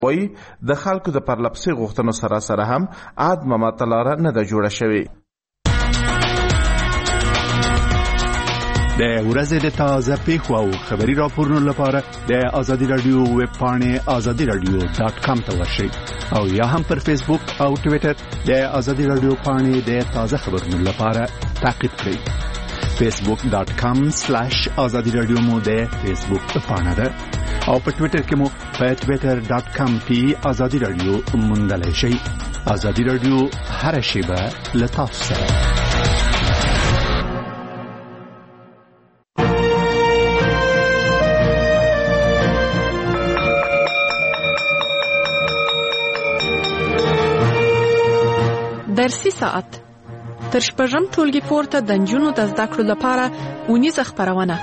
وایي د خلکو د پرلپسې غوښتنو سره سره هم عدم مطالعه نه ده جوړه شوې. د ورځې د تازه پیښو او خبري راپورونو لپاره د آزادي رادیو ویب پاڼې azadiradio.com ته ورشئ او یا هم پر فیسبوک او ټوئیټر د آزادي رادیو پاڼې د تازه خبرونو لپاره تعقیب کړئ. facebook.com/azadi radio مو د فیسبوک پاڼه ده او په ټوئیټر کې مو په twitter.com/azadi radio موندلای شئ. آزادي رادیو هر شیبه له تاسو سره. درسي ساعت تر شپږم ټولګي پورته د نجونو د زده کړو لپاره اونیزه خپرونه.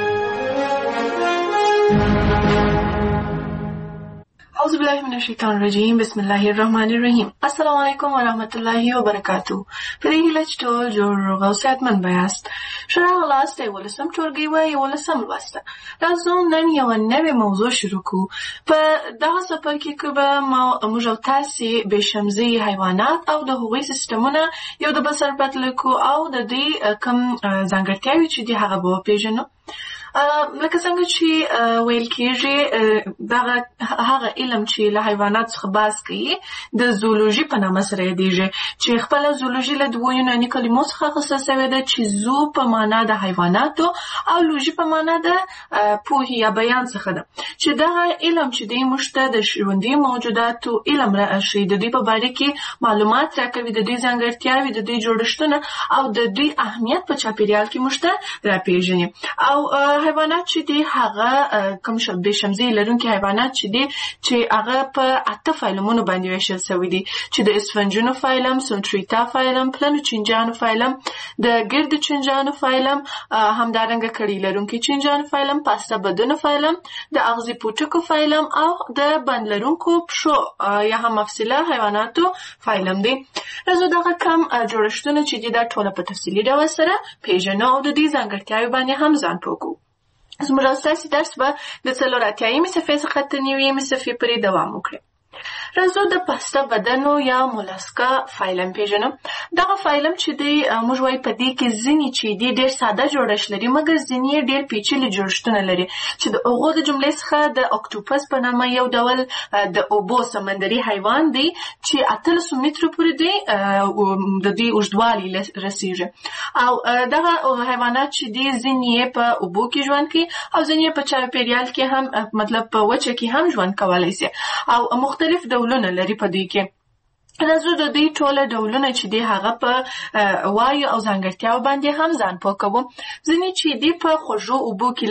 اعوذ بالله من الشیطان الرجیم. بسم الله الرحمن الرحیم. السلام علیکم و رحمت الله و برکاته. په دې هیله چې ټول جوړ او صحتمند یاست. ښه راغلاست ولسم ټولګي و ولسم لوسته. راځو نن یو نوې موضوع شروع کړو. په دغه څپرکي کې به موږ او تاسې بېشمزي حیوانات او د هغوی سیستمونه یو د بل سره پرتله کړو او د دوی کوم ځانګړتیاوې چې دي هغه به وپېژنو. لکه څنګه چې ویل کېږي دغه هغه علم چې له حیوانات څخه بحث کوي د زولوژي په نامه سره یادېږي چې خپله زولوژي له دوو یوناني کلمو څخه اخیستل سوې ده چې زو په معنا د حیواناتو او لوژي په معنا د پوهې یا بیان څخه ده چې دغه علم چې دی موږ ته د ژوندي موجوداتو علم راښیي د دوی په باره کې معلومات راکوي د دوی ځانګړتیاوې د دوی جوړښتونه او د دوی اهمیت په چاپېریال کې موږ ته راپېژني. او حیوانات چې دي هغه کوم بېشمزي لرونکي حیوانات چې دي چې هغه په 8 فایلمونو باندې ویشل سوي دي چې د اسفنجونو فایلم، سلټریتا فایلم، پلنو چینجانو فایلم، د ګردو چینجانو فایلم، همدارنګه کړي لرونکي چینجانو فایلم، پاسته بدنو فایلم، د اغزي پوټکو فایلم او د بند لرونکو پښو یا هم مفصله حیواناتو فایلم دي. راځو دغه کم جوړښتونه چې دي دا ټوله په تفصیلي ډول سره پیژنو او د دې ځانګړتیاوې باندې هم ځان پوه کړو. زموږ ستاسې درس به د 4 صفحې څخه تر 9 صفحې پورې دوام وکړي. راځو د پاسته بدنو یا مولاسکا فایلم پیژنو. دغه فایلم چې دی موږ وایي په دې کې ځینې چې دي ډېر ساده جوړښت لري مګر ځینې یې ډېر پیچلي جوړښتونه لري چې د هغو د جملې څخه د اکټوپس په نامه یو ډول د اوبو سمندري حیوان دی چې 800 مترو پورې دی د دوی اوږدوالي رسیږي او دغه حیوانات چې دي ځینې یې په اوبو کې ژوند کوي او ځینې یې په چاپېریال کې هم مطلب په وچه کې هم ژوند کولی شي او مختلف ډولونه لري په دوی کې. راځو د دوی ټوله ډولونه چې دي هغه په وایو او ځانګړتیاو باندې هم ځان پوه کوو. ځینې چې دي په خوږو اوبو کې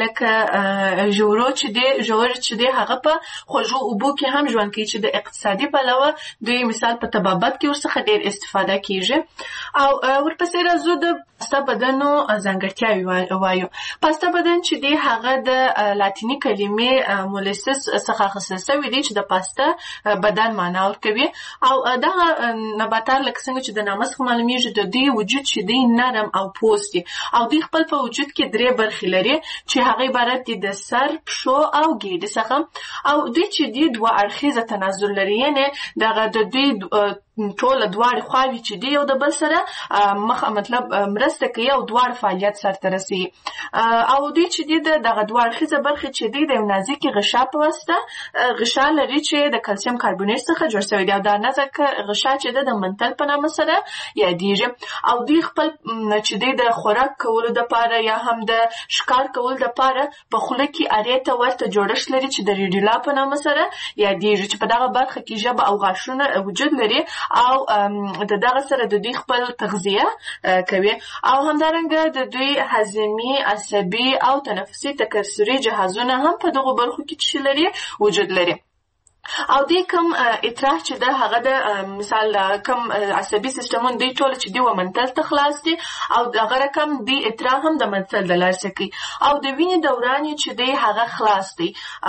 لکه ژورو چې دي ژور چې دي هغه په خوږو اوبو کې هم ژوند کوي چې د اقتصادي پلوه دوی مثال په طبابت کې ورڅخه ډېر استفاده کیږي. او ورپسې راځو د پاسته بدنو ځانګړتیاوې وایو. پاسته بدن چې دی هغه د لاتیني کلمې مولسس څخه اخیستل سوی دی چې د پاسته بدن معنا ورکوي او دغه نباتات لکه څنګه چې د نامه څخه معلومیږي د دوی وجود چې دی نرم او پوست دی او دوی خپل په وجود کې 3 برخې لري چې هغه عبارت دي د سر، پښو او ګیډې څخه او دوی چې دی 2 اړخیزه تناسل لري یعنی دغه د دوی ټوله دواړه خواوې چې دی یو د بل سره مطلب مرسته کوي او دواړه فعالیت سرته رسوي او دوی چې دی دغه 2 اړخیزه برخې چې دی د نازکې غشا په واسطه غشا لري چې د کلسیم کاربونیټ څخه جوړ شوی دی او دا نازکه غشا چې د منتل په نامه سره یادېږي او دوی خپل چې دی د خوراک کولو دپاره یا هم د ښکار کولو دپاره په خوله کې ارې ته ورته جوړښت لري چې د ریډیولا په نامه سره یادېږي چې په دغه برخه کې ژبه او غاښونه وجود لري او دغه سره د دوی خپل تغذیه کوي او همدارنګه د دوی هضمي، عصبي او تنفسي تکثري جهازونه هم په دغه برخو کې لري وجود لري. او دې کوم اطراح چې ده هغه د مثال کوم عصبي سیستمونه دوی ټول چې دی و منتل ته خلاص دي او دغه رقم دی اطراح هم د منتل د لارې څخه او د وینې دوران چې دی هغه خلاص دی.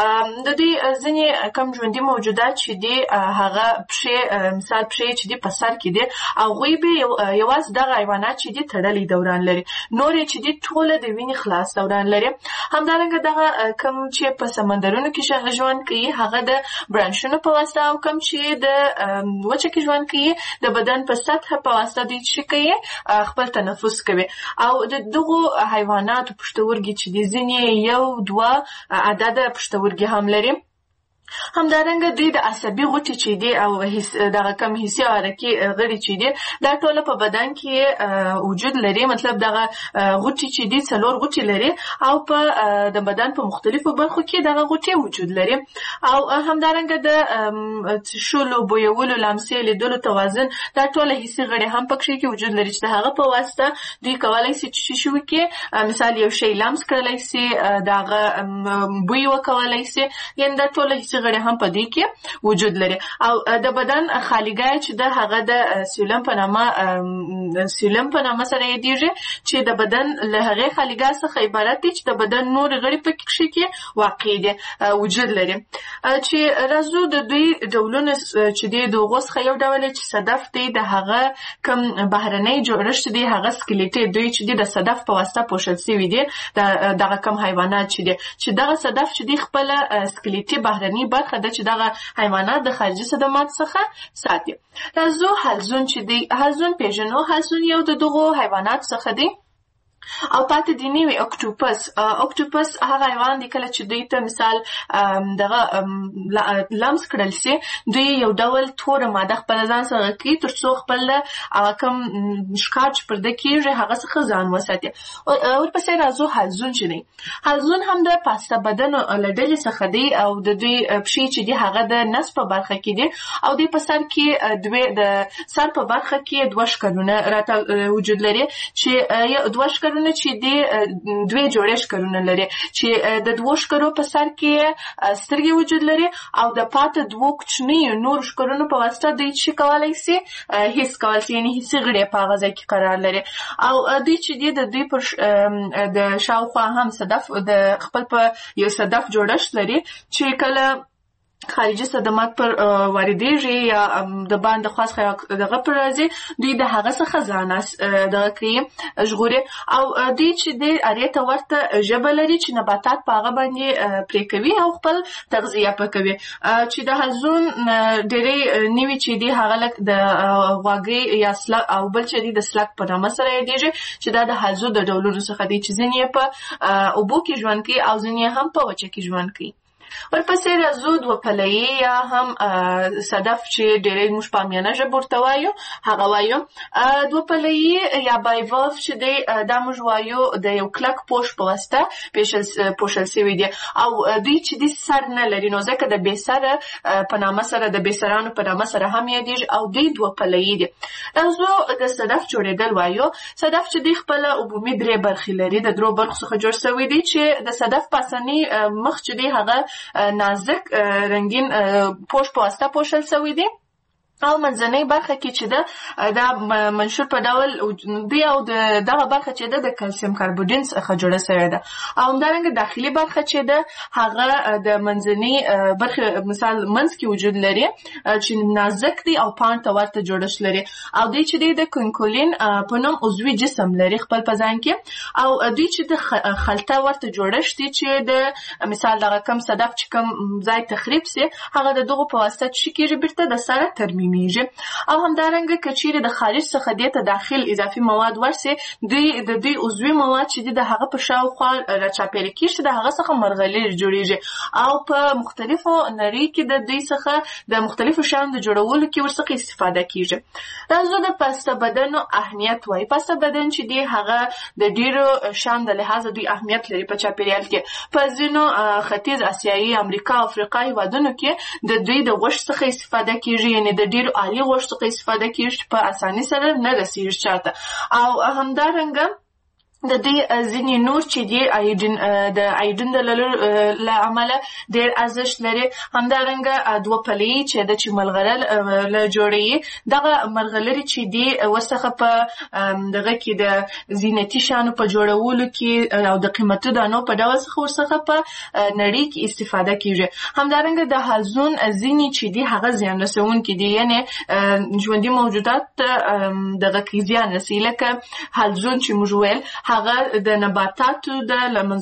د دې ځینې کوم ژوندي موجودات چې دی هغه پښې مثال پښې چې دی په سر کې دی او غوی به یوازې دغه حیوانات چې دی تړلې دوران لري نور چې دی ټول د وینې خلاص دوران لري. همدارنګه دغه کوم چې په سمندرونو کې ژوند کوي هغه د برانشونو غوټیو په واسطه او کوم چې د وچه کې ژوند کوي د بدن په سطح په واسطه دوی څه کوي خپل تنفس کوي او د دغو حیواناتو پښتورګي چې د ځینې 1-2 عدد پښتورګي هم لري همدارنګه دوی د عصبي غوټې چې دي او دغه کم حسي حرکي غړي چې دي دا ټول په بدن کې وجود لري مطلب دغه غوټې چې دي 4 غوټې لري او په د بدن په مختلفو برخو کې دغه غوټې وجود لري او همدارنګه د شولو بویولو لمسې لیدلو توازن دا ټول حسي غړي هم پکې کې وجود لري چې هغه په واسطه دوی کولای شي چې شو کې مثال یو شی لمس کړلای شي دغه بوی وکولای شي یعنی دا ټول حسي غړي هم په دې کې وجود لري او د بدن خالیګای چې د هغه د سیلم په نامه سره یادېږي چې د بدن له هغه خالیګای څخه عبارت دي چې د بدن نور غړي په کې واقع دي وجود لري چې راځو د دوی ډولونه چې د دوغوس خیو ډول چې صدف دی د هغه کم بهرنۍ جوړښت دی هغه سکلیټي دوی چې د صدف په واسطه پوښل شوی دي دغه کم حیوانات چې دغه صدف چې د خپل سکلیټي بهرنۍ برخه د چې دغه حیوانات د خارجي صدمات څخه ساتي راځو حلزون چې دی حلزون پیژنو حلزون یو د دغو حیوانات څخه دی او پاتې دی نیوی اکټوپس هغه حیوان دی کله چې دوی ته مثال دغه لمس کړل شي دوی یو ډول توره ماده خپل ځان سره کوي ترڅو خپل کم ښکار چې پرده کېږي هغه څخه ځان وساتي ورپسې راځو حلزون چې دی حلزون هم د پاسته بدن له ډلې څخه دی او د دوی پښې چې دی هغه د نس په برخه کې دی او دوی په سر کې د سر په برخه کې 2 شکرونه راته وجود لري چې 2 شکرونه چې دی 2 جوړې شکرونه لري چې د 2 شکرو په سر کې سترګې وجود لري او د پاتې 2 کوچني نور شکرونه په واسطه دوی چې کولای شي هیڅ کول شي یعنی هیڅ غړي په غزا کې قرار لري او دوی چې دی د دوی پر د شاوخوا هم صدف د خپل په یو صدف جوړښت لري چې کله خارجي صدمات پر واردېږي یا د باندې خاص دغه پر راځي دوی د هغه څخه ځان دغه کوي ژغوري او دوی چې د اړیته ورته ژبه لري چې نباتات په هغه باندې پرې کوي او خپل تغذیه پکوي چې د حلزون ډېرې نیوي چې دی هغه لک د غواګي یا سلک او بل چې دی د سلک په نامه سره یادېږي چې دا د حلزون د ډولونو څخه دی چې ځینې په اوبو کې ژوند کوي او ځینې هم په وچه کې ژوند کوي ورپسې راځو 2 پلوي یا هم صدف چې ډېرې موږ په امیانه ژبه ورته وایو هغه وایو 2 پلوي یا بایولف چې دی دا موږ وایو د یو کلک پوښ په واسطه پوښل شوی دی او دوی چې د سر نه لري نو ځکه د بې سره په نامه سره د بې سرانو په نامه سره هم یادېږي او دوی 2 پلوي دي راځو د صدف جوړېدل وایو صدف چې دی خپل عمومي 3 برخې لري د 3 برخو څخه جوړ شوی دی چې د صدف پاسنی مخ چې دی هغه نازک رنگین پوش په واسطه پوښل شوی دی او منځنۍ برخه کې چې دا منشور په ډول دی او دغه برخه چې د کلسیم کاربونیټ څخه جوړه شوې ده او همدارنګه داخلي برخه چې ده هغه د منځنۍ برخه مثال منځ کې وجود لري چې نازک دی او پان ته ورته جوړښت لري او دوی چې د کونکولین په نوم عضوي جسم لري خپل په ځان کې او دوی چې د خلطه ورته جوړښت دي چې د مثال دغه کم صدف چې کم ځای تخریب سي هغه دغه په واسطه چې کېږي بیرته د سره ترمیم او همدارنګه کچېره د خارج څخه د داخل اضافي مواد ورسي دوی عضوي مواد چې د هغه په شاوخوا راچاپېره کېږي د هغه څخه مرغلرې جوړیږي او په مختلفو نړۍ کې د دوی څخه د مختلفو شیانو د جوړولو کې ورڅخه استفاده کېږي راځو د پاسته بدن اهمیت وایي پاسته بدن چې دی هغه د ډیرو شان د لحاظه دوی اهمیت لري په چاپېریال کې په ځینو ختیځ اسیایي امریکا او افریقا هېوادونو کې د دوی د غوښې څخه استفاده کېږي یعنې د ډیرو عالی غوښې څخه استفاده کېږي په اسانۍ سره نه رسېږي چاته او همدارنګه د دې ځینې نور چې دی د ایډین د له امله ډېر ارزښت لري همدارنګه 2 پلوي چې د چې ملغلره له جوړوي دغه مرغلرې چې دی ورڅخه په دغه کې د زینتي شیانو په جوړولو کې او د قیمتي دانو په ډول څخه ورڅخه په نړۍ کې استفاده کېږي همدارنګه د حلزون ځینې چې دی هغه زیان رسونکي دي یعنې ژوندي موجودات دغه کې زیان رسوي لکه حلزون چې موږ ویل هغه د نباتاتو د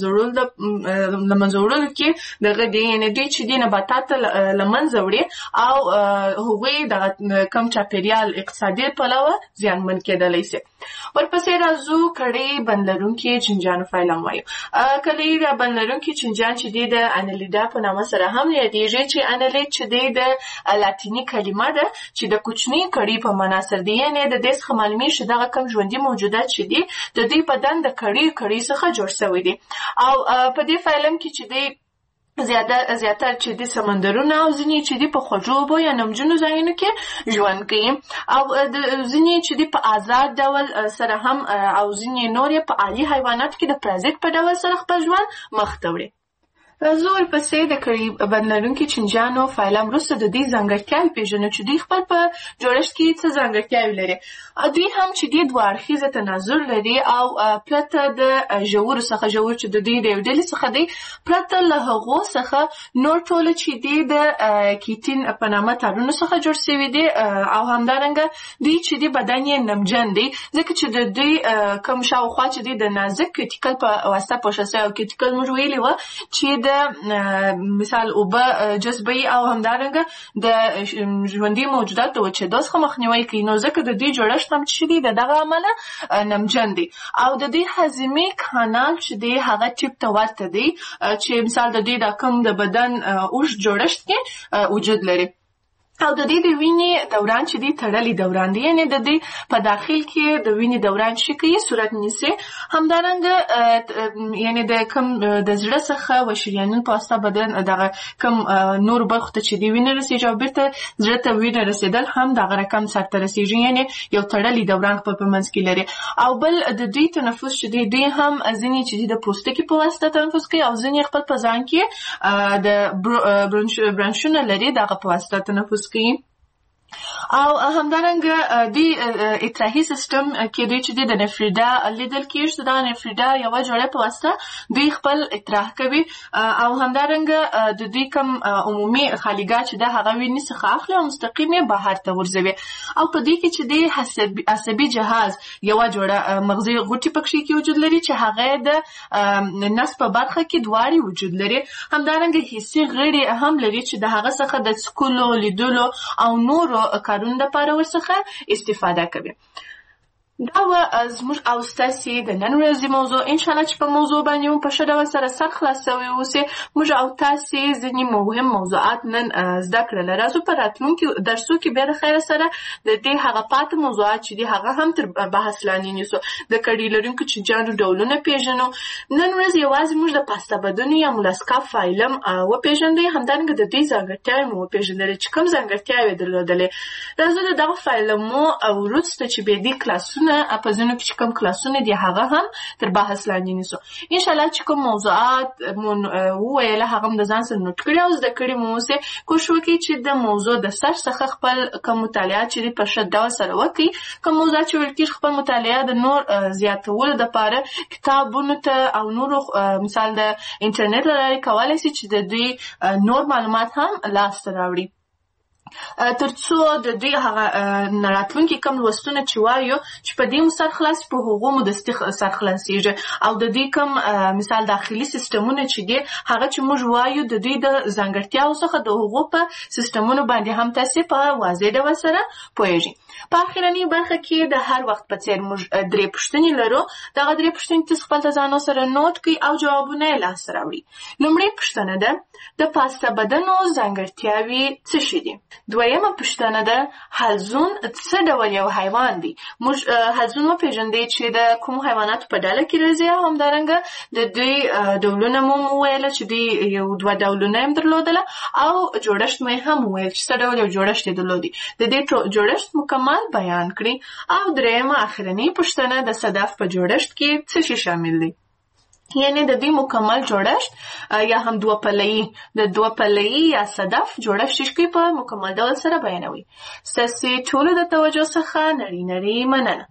لمنځوړلو کې دغه دی یعنې دوی چې دي نباتات له منځه وړي او هغوی د کم چاپېریال اقتصادي پلوه زیانمن کېدلی سي. ورپسې راځو کړۍ بند لرونکي چینجیانو فایلم وایو. کړۍ بند لرونکي چینجیان چې دي د انیلیډا په نامه سره هم یادېږي چې انیلیډ چې دی د لاتیني کلمه ده چې د کوچنۍ کړۍ په معنا سره دی، یعنې د دې څخه معلومیږي چې دغه کم ژوندي موجودات چې دي د دوی بدن د کړۍ څخه جوړ شوی دي. او په دې فایلم کې چې دی زیاتر چې د سمندرونو او ځینې چې د په خوږو اوبو یا نمجنو ځایونو کې ژوند کوي او ځینې چې د په آزاد ډول سره هم او ځینې نور په عالي حیواناتو کې د پرازیت په ډول سره خپل ژوند مخ ته وړي. راځو ورپسې د کړۍ بند لرونکي چینجیانو فایلم وروسته د دې ځانګړتیاوې پېژنو چې دوی خپل په جوړښت کې څه ځانګړتیاوې لري. دوی هم چې دوی دوه اړخیزه تناظر لري او پرته د ژورو څخه ژور چې د دوی د یو ډلې څخه دی پرته له هغو څخه نور ټوله چې دی د کیټین په نامه تارونو څخه جوړ شوي دي او همدارنګه دوی چې دی بدن یې نمجن دی ځکه چې د دوی کوم شاوخوا چې دی د نازک کیټیکل په واسطه پوښل شوی او کیټیکل موږ ویلي وه چې مثال اوبه جذبوي او همدارنګه د ژوندي موجوداتو د وچېدو څخه مخنیوی کوي. نو ځکه د دوی جوړښت هم چې دی د دغه امله نمجن دی او د دوی هضمي کانال چې دی هغه ټیپ ته ورته دی چې مثال د دوی د کوم د بدن اوږد جوړښت کې وجود لري او د دې د وینې دوران چې دی تړلی دوران دی، یعنې د دې په داخل کې د وینې دوران چې کوي صورت نیسي. همدارنګه یعنې د کم د زړه څخه و شریانونو په واسطه بدن دغه کم نور برخو ته چې دی وینه رسېږي او بیرته زړه ته وینه رسېدل هم دغه رقم سرته رسېږي، یعنې یو تړلی دوران خپل په منځ کې لري. او بل د دوی تنفس چې دی دوی هم ځینې چې دی د پوستکي په واسطه تنفس کوي او ځینې خپل په ځان کې د برانشونه لري دغه په واسطه تنفس کوي. او همدارنګه دوی اطراحي سیستم کې دوی چې د نفریدا لیدل کېږي دا نفریدا یوه جوړه په واسطه دوی خپل اطراح کوي او همدارنګه د دوی کوم عمومي خالیګاه چې د هغه وینې څخه اخلي او مستقیم یې بهر ته ورځوي. او په دې کې چې د عصبي جهاز یوه جوړه مغزي غوټې پکې کې وجود لري چې هغه د نس په برخه کې دواړې وجود لري. همدارنګه حسي غړي هم لري چې د هغه څخه د څکلو لیدلو او نورو کارونو لپاره ورڅخه استفاده کوي. دا و زموږ او ستاسې د نن ورځې موضوع. انشاءالله چې په موضوع باندې مو په ښه ډول سره سر خلاص شوی اوسئ. موږ او تاسې ځینې مهم موضوعات نن زده کړل. راځو په راتلونکي درسو کې بیا د خیر سره د دې هغه پاتې موضوعات چې دي هغه هم تر بحث لاندې نیسو. د کړۍ لرونکو چینجیانو ډولونه پېژنو. نن ورځ یوازې موږ د پاستا بدنو یا مولاسکا فایلم وپېژندی، همدارنګه د دې ځانګړتیاوې مو وپېژندلې چې کوم ځانګړتیاوې درلودلې. راځو د دغه فایلمو وروسته چې بیا دې کلاسونه په ځینو کې چې کوم کلاسونه دي هغه هم تر بحث لاندې نیسو. انشاءالله چې کوم موضوعات مو وویله هغه هم د ځان سره نوټ کړي او زده کړي مو اوسئ. کوشش وکړئ چې د موضوع د سر څخه خپل کوم مطالعات چې دي په ښه ډول سره وکړئ. کوم موضوعات چې ویل کېږي خپل مطالعه د نور زیاتولو دپاره کتابونو ته او نورو مثال د انټرنیټ له لارې کولی شي چې د دوی نور معلومات هم لاسته راوړي. تر څو د دوی هغه راتلونکي کم لوستونه چې وایو چې په دې مو سر خلاص په هغو مو دستي سر خلاصېږي او د دوی کم مثال داخلي سیستمونه چې دي هغه چې موږ وایو د دوی د ځانګړتیاو څخه د هغو په سیستمونو باندې هم تاسې په واضح ډول سره پوهېږئ. په اخرنۍ برخه کې د هر وخت په څېر موږ درې پوښتنې لرو. دغه درې پوښتنې تاسو خپل ځانو سره نوټ کړئ او جوابونه یې لاسته راوړئ. لومړۍ پوښتنه ده د پاستا بدنو ځانګړتیاوې څه شي دي؟ دویمه پوښتنه ده حلزون څه ډول یو حیوان دی؟ موږ حلزون وپېژندی چې د کومو حیواناتو په ډله کې راځي او همدارنګه د دوی ډولونه مو وویله چې دوی یو دوه ډولونه یې درلودله او جوړښت مو یې هم وویل چې څه ډول یو جوړښت یې درلودی. د دې جوړښت مکمل بیان کړي. او دریمه اخرنۍ پوښتنه د صدف په جوړښت کې څه شي شامل دی؟ یعنی د دې مکمل جوړښت یا هم دوه پله‌ای یا صدف جوړښت چې په مکمل ډول سره بیانوي. ستاسې ټولو د توجه څخه نړۍ مننه.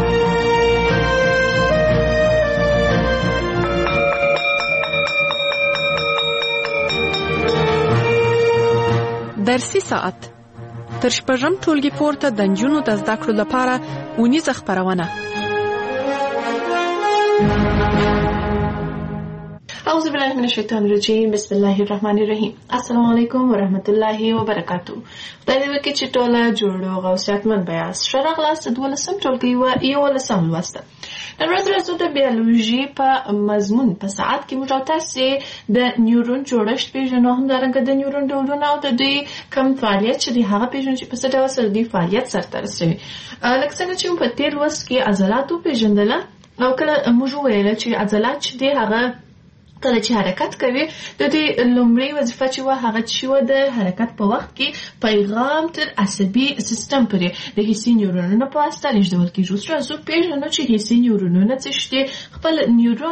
درسي ساعت تر شپږم ټولګي پورته د نجونو د زده کړو لپاره اونیزه خپرونه. اعوذ بالله من الشیطان الرجیم بسم الله الرحمن الرحیم السلام علیکم ورحمت الله وبرکاتو. خدای دې وکړي چې ټوله جوړ او صحتمند بیاست. ښه راغلاست 12 ټولګي و 11 لوسته. نن ورځ راځو د بیولوژي په مضمون په ساعت کې موږ تاسو د نیورون جوړښت پیژنو، همدارنګه د نیورون ډولونه او د دوی کوم فعالیت چې د هغه پیژنو چې په څه ډول سره دوی فعالیت سرته رسوي. لکه څنګه چې په تیر وخت کې عضلات پیژندل او کله موږ ویل چې عضلات چې دی هغه کله چې حرکت کوي د دې لومړی وظیفه چې و هغه چې و د حرکت په وخت کې پیغام تر عصبي سیستم پورې د حسي نیورونونو په واسطه لیږدول کیږي. اوس راځو پیژنو چې حسي نیورونونه څه دي، خپل نیورون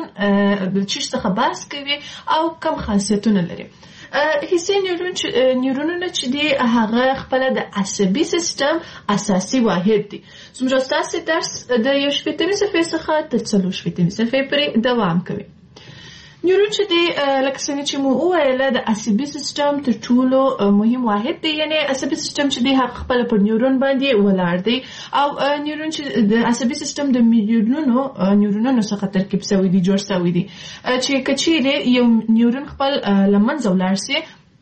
چې څه خبرس کوي او کوم خاصیتونه لري. حسي نیورونونه چې دي هغه خپل د عصبي سیستم اساسي واحد دي. زموږ تاسو درس د 1 شپږمې صفحې څخه تر 4 شپږمې صفحې پورې دوام کوي. نیورون چې دی لکه څنګه چې مو وویل د عصبي سیستم تر ټولو مهم واحد دی، یعنی عصبي سیستم چې دی هغه خپل پر نیورون باندې ولاړ دی او نیورون چې د عصبي سیستم د میلیونونو نیورونونو څخه ترکیب شوی دی، جوړ شوی دی. چې کچېرې یو نیورون خپل لمنځه ولاړ شي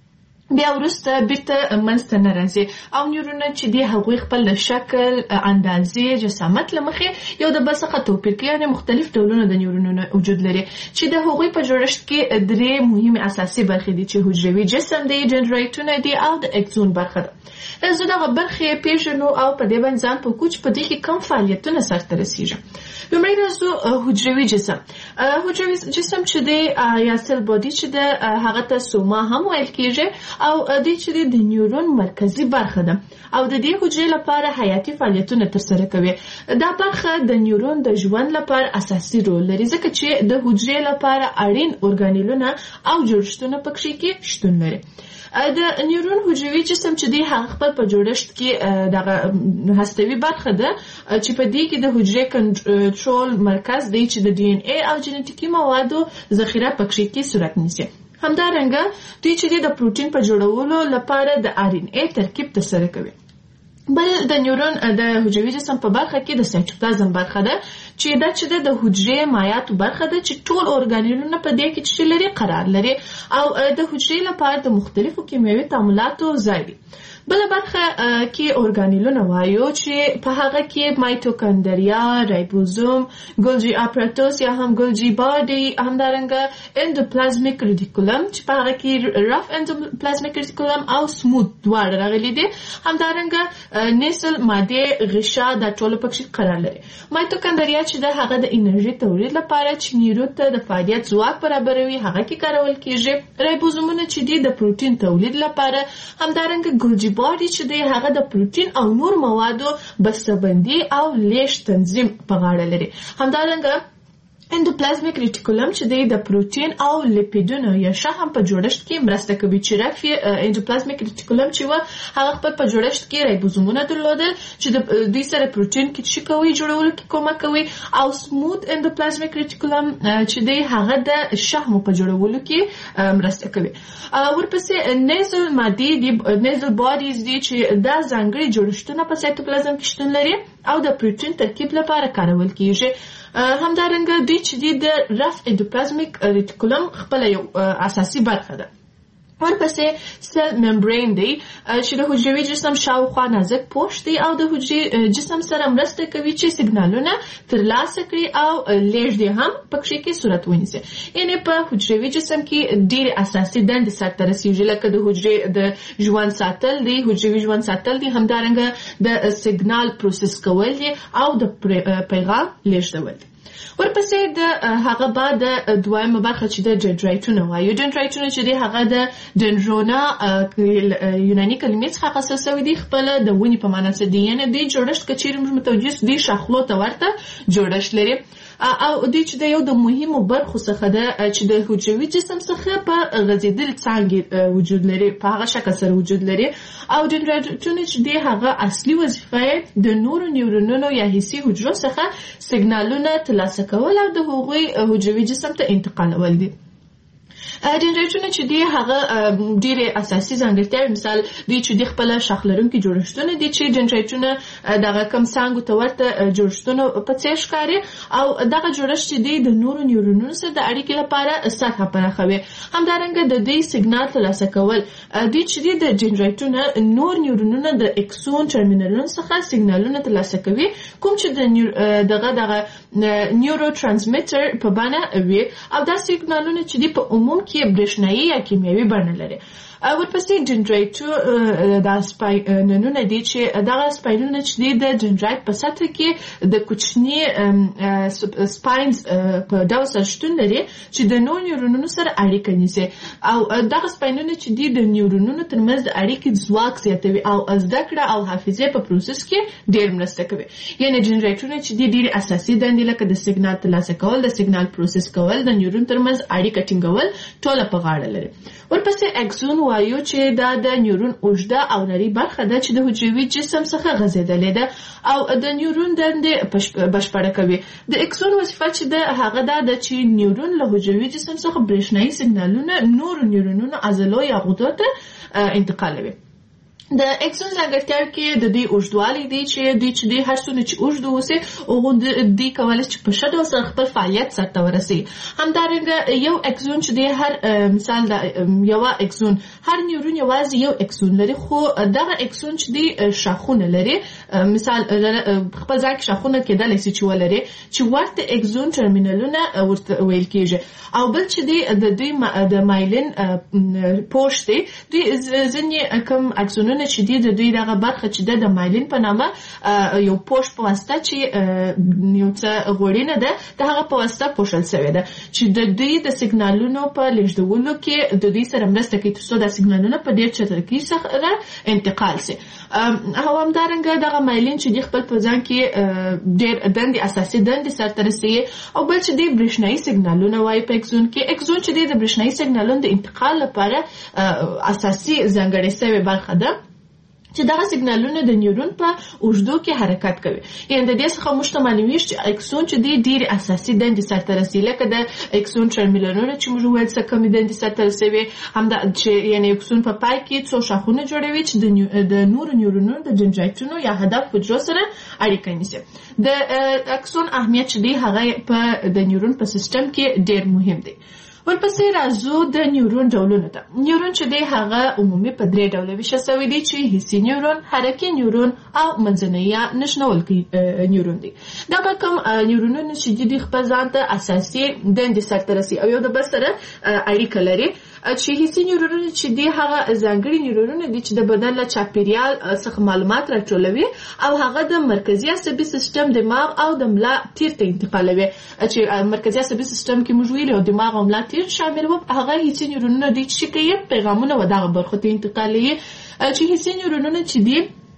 بیا وروسته بیرته منځته نه راځي او نیورونونه چې دی هغوی خپل شکل، اندازې، جسامت له مخې یو د بل څخه توپیر کوي، یعنې مختلف ډولونه د نیورونونو وجود لري چې د هغوی په جوړښت کې 3 مهمې اساسي برخې دي چې حجروي جسم دی، دندرایتونه دي او د اکسون برخه ده. زه دغه برخې پیژنو او په دې باندې ځان پوه کړو چې په دې کې کوم فعالیتونه سرته رسیږي. لومړی راځو حجروي جسم. حجروي جسم چې دی یا سل باډي چې ده هغه ته سوما هم ویل کېږي او دې چې د نیورون مرکزي برخه ده او د دې حجرې لپاره حیاتي فعالیتونه ترسره کوي. دا برخه د نیورون د ژوند لپاره اساسي رول لري ځکه چې د حجرې لپاره اړین ارګانیلونه او جوړښتونه پکې کې شتون لري. د نیورون حجروي جسم چې دی هغه خپل په جوړښت کې دغه هستوي برخه ده چې په دې کې د حجرې کنټرول مرکز دی چې د ډي ان اي او جنټیکي موادو ذخیره پکې کې صورت نیسي. همدارنګه دوی چې د پروتین په جوړولو لپاره د آر ان اي ترکیب ترسره کوي. بل د نیورون د حجروي جسم په برخه کې د سایټوپلازم برخه ده چې دا چې د حجرې مایعاتو برخه ده چې ټول ارګانیلونه په دې کې چې لري قرار لري او د حجرې لپاره د مختلفو کیمیاوي تعاملاتو ځای دی. بل برخه کې ارګانیلونه وایو چې په هغه کې مایټوکاندریا، رایبوزوم، ګولجی اپاراتوس یا هم ګولجی باډي، همدارنګه اندوپلازمیک ریټیکولم چې په هغه کې رف اندوپلازمیک ریټیکولم او سموث دواړه راغلي دي، همدارنګه نیسل ماده غشا د ټولو پکې قرار لري. مایټوکاندریا چې د هغه د انرژي تولید لپاره چې نیورون ته د فعالیت ځواک برابروي هغه کې کارول کیږي. رایبوزومونه چې دي د پروتین تولید لپاره، همدارنګه ګولجی باډي چې دی هغه د پروتین او نور موادو بسته‌بندي او لیږد تنظیم په غاړه لري. همدارنګه اندوپلازمیک ریټیکولم چې دی د پروتین او لیپیډونو یا شحم په جوړښت کې مرسته کوي. چې رفع اندوپلازمیک ریټیکولم چې و هغه خپل په جوړښت کې رایبوزومونه درلودل چې د دوی سره پروتین کې چې کوي جوړولو کې کومک کوي او سموث اندوپلازمیک ریټیکولم چې دی هغه د شحم په جوړولو کې مرسته کوي. ورپسې نیزل مادي دي، نیزل باډیز دي چې دا ځانګړي جوړښتونه په سایټوپلازم کې شتون لري او د پروتین ترکیب لپاره کارول کیږي. همدارنګه دوی چې د رف اندوپلازمیک ریټیکولم خپل یو اساسي برخه ده. ورپسې سل ممبرین دی چې د حجروي جسم شاوخوا نازک پوښ دی او د حجري جسم سره مرسته کوي چې سیګنالونه ترلاسه کړي او لیږد هم پکې کې صورت ونیسي. یعنی په حجروي جسم کې ډېر اساسي دندې سرته رسیږي لکه د حجرې د ژوند ساتل دی، حجروي ژوند ساتل دی، همدارنګه د سیګنال پروسس کول دي او د پیغام لیږدول دي. ورپسې د هغه بعد دویمه برخه چې د دندرایتونه وایو. دندرایتونه چې دی هغه د دندرونا یوناني کلمې څخه اخیستل شوي دي، خپل د ونې په معنا څه دي، یعنې دوی جوړښت که چیرې موږ متوجه دي شاخلو ته ورته جوړښت لري او دوی چې د یو د مهمو برخو څخه ده چې د حجروي جسم څخه په غځېدل څانګې وجود لري، په هغه شکل سره وجود لري او دندرایتونه چې دی هغه اصلي وظیفه د نورو نیورونونو یا حسي حجرو څخه سیګنالونه ترلاسه کول او د هغوی حجروي جسم ته انتقالول دي. جنریټرونه چې دی هغه ډېرې اساسي ځانګړتیاوې مثال دوی چې د خپل شاخ لرونکي جوړښتونه دي چې جنریټرونه دغه کم څانګو ته ورته جوړښتونه په څیر ښکاري او دغه جوړښت چې دی د نورو نیورونونو سره د اړیکې لپاره سطحه پراخوي. همدارنګه د دې سیګنال ترلاسه کول دوی چې دی د جنریټرونه نور نیورونونه د اکسون ټرمینلونو څخه سیګنالونه ترلاسه کوي کوم چې دغه نیورو ترانسمیټر په بڼه وي او دا سیګنالونه چې دی په عموم کې برېښنايي یا کیمیاوي بڼه لري. ورپسې جنریټر دا سپاینونه دي چې دغه سپاینونه چې دي د جنریټ په سطح کې د کوچني سپاینز په ډول سره شتون لري چې د نورو نیورونونو سره اړیکه نیسي او دغه سپاینونه چې دي د نیورونونو ترمنځ د اړیکې ځواک زیاتوي او زده کړه او حافظه په پروسس کې ډېر مرسته کوي. یعنې جنریټرونه چې دي ډېرې اساسي دندې لکه د سیګنال ترلاسه کول، د سیګنال پروسس کول، د نیورون ترمنځ اړیکه ټینګول ټوله په غاړه لري. ورپسې اکسون وایو چې دا د نیورون اوږده او نرۍ برخه ده چې د حجروي جسم څخه غځېدلې ده او د نیورون دندې بشپړه کوي. د اکسون وظیفه چې ده هغه دا ده چې نیورون له حجروي جسم څخه برېښنايي سیګنالونه نورو نیورونونو عضلو یا غدو ته انتقالوي. د اکسون ځانګړتیاوې کې د دې اوږدوالی دی چې دوی هر څومره چې اوږد واوسي هغوی دوی کولی چې په ښه ډول سره خپل فعالیت سرته ورسوي. همدارنګه یو اکسون چې دی هر مثال د یوه اکسون هر نیورون یوازې یو اکسون لري خو دغه اکسون چې دی شاخونه لري مثال خپل ځای کې شاخونه کېدلی شي چې ولري چې ورته اکسون ټرمینلونه ورته ویل کېږي او بل چې دی د دوی د مایلین پوښ دی دوی ځینې کم اکسونونه چې دی د دوی دغه برخه چې د مایلین په نامه یو پوښ په واسطه چې یو څه غوړینه ده د هغه په واسطه پوښل شوې ده چې د دوی د سیګنالونو په لیږدولو کې د دوی سره مرسته کوي ترڅو دا سیګنالونه په ډېر چټکۍ سره انتقال شي. او همدارنګه دغه مایلین چې دی خپل په ځان کې ډېر دندې اساسي دندې سرته رسوي او بل چې دی برېښنايي سیګنالونه وایي په اکسون کې. اکسون چې دی د برېښنايي سیګنالونو د انتقال لپاره اساسي ځانګړې شوې برخه ده چې دغه سیګنالونه د نیورون په اوږدو کې حرکت کوي. یعنې د دې څخه موږ ته معلومیږي چې اکسون چې دی ډېرې اساسي دندې سرته رسوي لکه د اکسون ټرمینلونه چې موږ وویل څه کمې دندې سرته رسوي همدا چې یعنې اکسون په پای کې څو شاخونه جوړوي چې د نورو نیورونونو د جنریټرونو یا هدف حجرو سره اړیکه نیسي. د اکسون اهمیت چې دی هغه په د نیورون په سیستم کې ډېر مهم دی. ورپسې راځو د نیورون ډولونو ته. نیورون چې دی هغه عمومي په 3 ډوله ویشل شوی دی چې حسي نیورون، حرکي نیورون او منځنی یا نښلونکی نیورون دی. دا به کوم نیورونونه چې دی خپل ځان ته اساسي دندې سرته رسوي او یو د بل سره اړیکه لري. چې حسي نیورونونه چې دی هغه ځانګړي نیورونونه دي چې د بدن له چاپیریال څخه معلومات راټولوي او هغه د مرکزي عصبي سیستم، دماغ او د ملا تیر ته انتقالوي. چې مرکزي عصبي سیستم کې موږ ویلو دماغ او ملا تیر شامل وو هغه حسي نیورونونه دي چې کوي پیغامونه و دغه برخو ته انتقالوي. چې حسي نیورونونه چې دي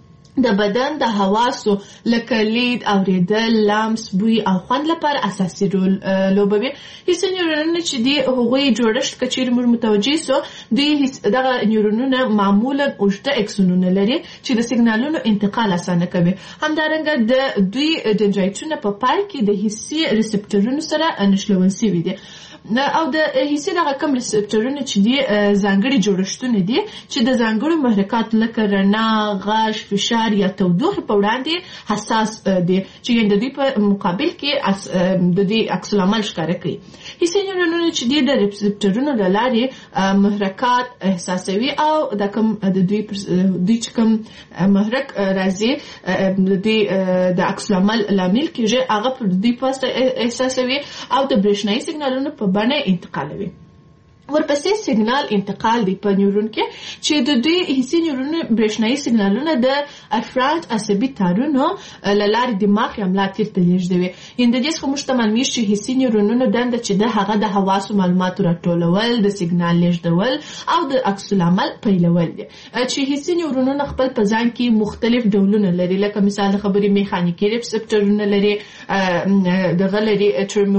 د بدن د حواسو لکه لید، اوریدل، لمس، بوی او خوند لپاره اساسي رول لوبوي. حسي نیورونونه چې دي هغوی جوړښت که چیرې موږ متوجه سو دغه نیورونونه معمولا اوږده اکسونونه لري چې د سیګنالونو انتقال اسانه کوي. همدارنګه د دوی جنریټرونه په پای کې د حسي ریسپټرونو سره نښلول شوي دي او د حسي دغه کوم ریسپټرونه چې دي ځانګړي جوړښتونه دي چې د ځانګړو محرکاتو لکه رڼا، غږ، فشار یا تودوخې په وړاندې حساس دي چې د دوی په مقابل کې د دوی عکس العمل ښکاره کوي. حسي نیورونونه چې دي د ریسپټرونو له لارې محرکات احساسوي او د کوم د دوی چې کوم محرک راځي د دوی د عکس العمل لامل کېږي هغه په دوی په احساسوي او د برېښنايي سیګنالونو په بڼه انتقالوي. ورپسې سیګنال انتقال دی په نیورون کې چې د دوی حسي نیورونو برېښنايي سیګنالونه د افراد عصبي تارونو له لارې دماغ یا ملا تیر ته لیږدوي. یعنې د دې څخه موږ ته معلومیږي چې حسي نیورونونو دنده چې ده هغه د حواسو معلوماتو راټولول، د سیګنال لیږدول او د عکس العمل پیلول دي. چې حسي نیورونونه خپل په ځان کې مختلف ډولونه لري لکه مثال د خبرې میخانیکي ریسپټرونه لري، دغه لري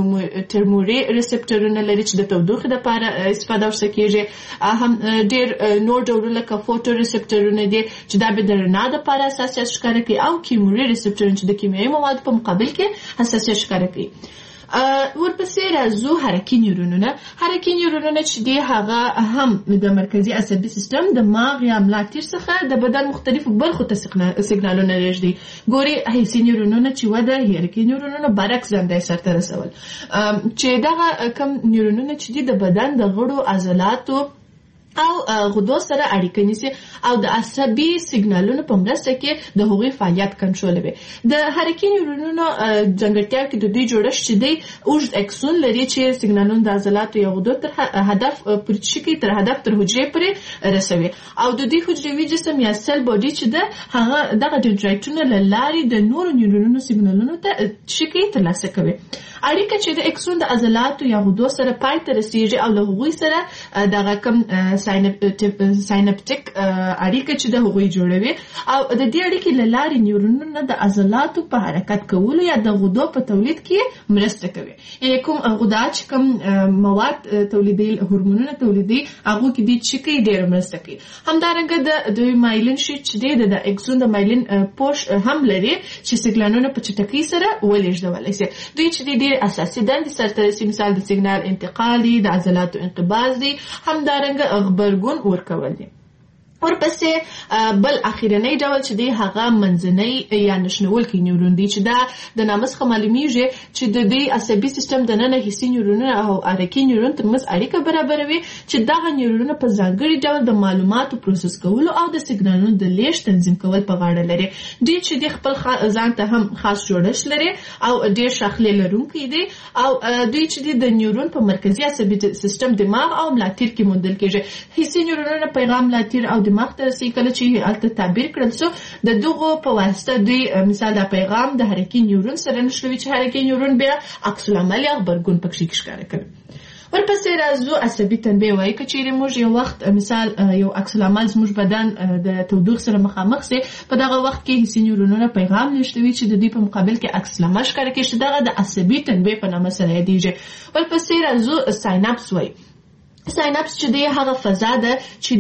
ترموري ریسپټرونه لري چې د تودوخې لپاره استفاده ورسره کېږي. هم ډېر نور ډولونه لکه فوټو ریسپټرونه دي چې دا به د رڼا دپاره حساسیت ښکاره کوي او کیموري ریسپټرونه چې د کیمیاوي موادو په مقابل کې حساسیت ښکاره کوي. ورپسې راځو حرکي نیورونونه. حرکي نیورونونه چې دی هغه هم د مرکزي عصبي سیستم د ماغ یا ملا تیر څخه د بدن مختلفو برخو ته سیګنالونه لېږدي. ګوري حسي نیورونونه چې وده حرکي نیورونونه برعکس ځانګړی سرته رسول چې دغه کم نیورونونه چې دی د بدن د غړو عضلاتو او غدو سره اړیکه نیسي او د عصبي سیګنالونو په مرسته کې د هغوی فعالیت کنټرولوي. د حرکي نیورونونو ځانګړتیا کې د دوی جوړښت چې دی اوږد اکسون لري چې سیګنالونه د عضلاتو یا غدو تر هدف پورته شي تر هدف تر حجرې پورې رسوي او د دوی حجروي جسم یا سل باډي چې ده هغه دغه ډندرایټونه له لارې د نورو نیورونونو سیګنالونو ته شي ترلاسه کوي. اړیکه چې د اکسون د عضلاتو یا غدو سره پای ته رسیږي او له هغوی سره دغه کم ساینپټیک اړیکه چې د هغوی جوړوي او د دې اړیکې له لارې نیورونونه د عضلاتو په حرکت کولو یا د غدو په تولید کې مرسته کوي. یعنې کوم غدا چې کوم مواد تولیدي هورمونونه تولیدي هغو کې دې چې کوي ډېره مرسته کوي. همدارنګه د دوی مایلین شیټ چې دی د اکسون د مایلین پوش هم لري چې سیګنالونه په چټکۍ سره ولېږدولی شي. دوی چې ډېر اساسي دندې سرته رسي، مثال د سیګنال انتقال دی، د عضلاتو انقباض دی، همدارنګه غبرګون ورکول دي. ورپسې بل اخیرنی ډول چې دی هغه منځنی یا نشنولکی نیورون دی چې دا د نامه څخه معلومیږي چې د دې عصبي سیستم دننه حسي نیورونونه او حرکي نیورون ترمنځ اړیکه برابروي چې دغه نیورونونه په ځانګړي ډول د معلوماتو پروسس کولو او د سیګنالونو د لیږد تنظیم کول په غاړه لري. دوی چې د خپل ځان ته هم خاص جوړښت لري او ډېر شاخلې لرونکي دي او دوی چې د نیورون په مرکزي عصبي سیستم دماغ او ملاتیر کې موندل کېږي. حسي نیورونونه پیغام ملاتیر او دماغ ته رسي کله چې هلته تعبیر کړل شو د دغو په واسطه دوی مثال د پیغام د حرکي نیورون سره نښلوي چې حرکي نیورون بیا عکس العمل یا غبرګون پکې ښکاره کوي. ورپسې راځو عصبي تنبیه وایي که چیرې موږ یو وخت مثال یو عکس العمل زموږ بدن د تودوخې سره مخامخ سي په دغه وخت کې حسي نیورونونه پیغام لېږدوي چې د دوی په مقابل کې عکس العمل ښکاره کوي چې دغه د عصبي تنبیه په نامه سره یادېږي. ورپسې راځو سایناپس وایي. سایناپس چې دی هغه فضا ده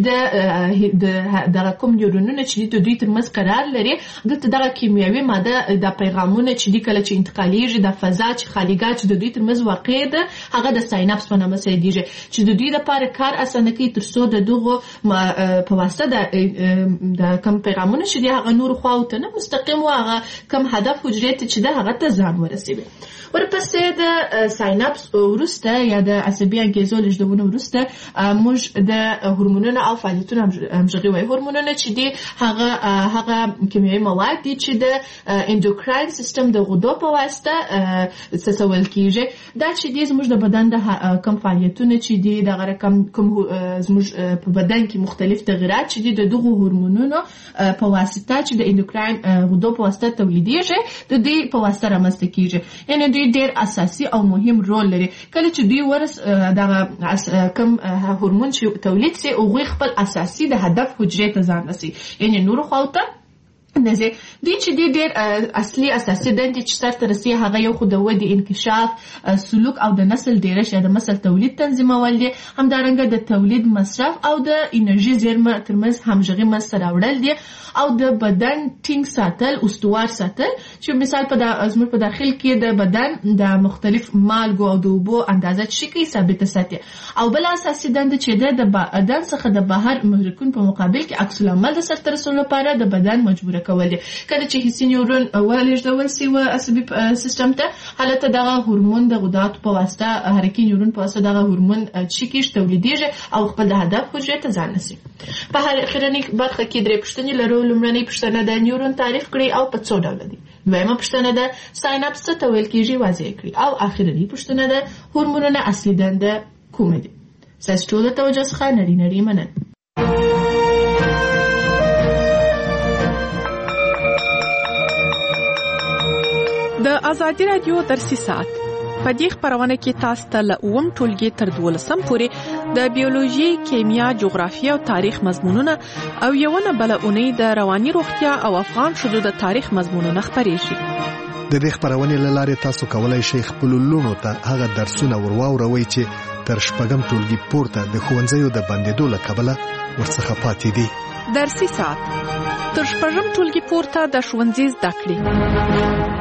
چې د کوم نیورونونه چې د دوی ترمنځ قرار لري دلته دغه کیمیاوي ماده د پیغامونه چې دی کله چې انتقالیږي د فضا چې خالیګاه چې د دوی ترمنځ واقع ده هغه د سایناپس په نامه سره یادېږي چې د دوی لپاره کار اسانه کوي تر څو د دغو په واسطه د کوم پیغامونه چې دی هغه نورو خواو ته نه مستقیم و هغه کوم هدف حجرې ته چې ده هغه ته ځان ورسوي. ورپسې د سایناپس وروسته یا د عصبي انګیزو لېږدونو وروسته موږ د هورمونونو او فعالیتونو همغږي وایو. هورمونونه چې دي هغه کیمیاوي مواد دي چې د اندوکراین سیستم د غدو په واسطه څڅول کیږي. دا چې دي زموږ د بدن د کوم فعالیتونه چې دي دغه کوم زموږ په بدن کې مختلف تغیرات چې دي د دغو هورمونونو په واسطه چې د اندوکراین غدو په واسطه تولیدېږي د دې په واسطه رامنځته کیږي. یعنې دوی ډېر اساسي او مهم رول لري. کله چې دوی دغه کوم هورمون چې تولید سي هغوی خپل اساسي د هدف حجرې ته ځان رسي یعنې نورو خواو ته نه ځي. دوی چې دی ډېر اصلي اساسي دندې چې سرته رسي هغه یو خو د ودې انکشاف سلوک او د نسل ډېرش یا د نسل تولید تنظیمول دي. همدارنګه د تولید مصرف او د انرژي زیرمه ترمنځ همغږي منځته راوړل دي او د بدن ټینګ ساتل استوار ساتل چې مثال زموږ په داخل کې د بدن د مختلف مالګو او د اوبو اندازه چې کوي ثابته ساتي. او بل اساسي دنده چې د بدن څخه د بهر محرکون په مقابل کې عکس العمل د سرته رسولو لپاره د بدن مجبوره کول دي. کله چې حسي نیورون ولېږدول سي و عصبي سیستم ته هلته دغه هورمون د غداتو په واسطه حرکي نیورون په واسطه دغه هورمون چې کیږي تولیدېږي او خپل د هدف حجرې ته ځان رسي. په اخرنۍ برخه کې درې پوښتنې لرو. لومړنۍ پوښتنه د نیورون تعریف کړئ او په څو ډوله دي. دویمه پوښتنه ده سایناپس څه ته ویل کېږي واضح کړئ او اخرنۍ پوښتنه ده هورمونونه اصلي دنده کومه دي. ستاسو ټولو توجه څخه نړۍ مننه. د ازادي رادیو درسي ساعت په دې خبرونه کې تاسو ته له اوم ټولګي تر 12 پورې د بیولوژي، کیمیا، جغرافیه او تاریخ مضمونونه او یوونه بلونه د رواني روغتیا او افغان شذو د تاریخ مضمونونه خبرې شي. د دې خبرونه لاره تاسو کولای شئ خپل لونو ته هغه درسونه ورواوروي چې تر شپږم ټولګي پورته د ښوونځیو د بندیدو له کبله ورڅخه پاتې دي. درسي ساعت تر شپږم ټولګي پورته د ښوونځي زده کړې.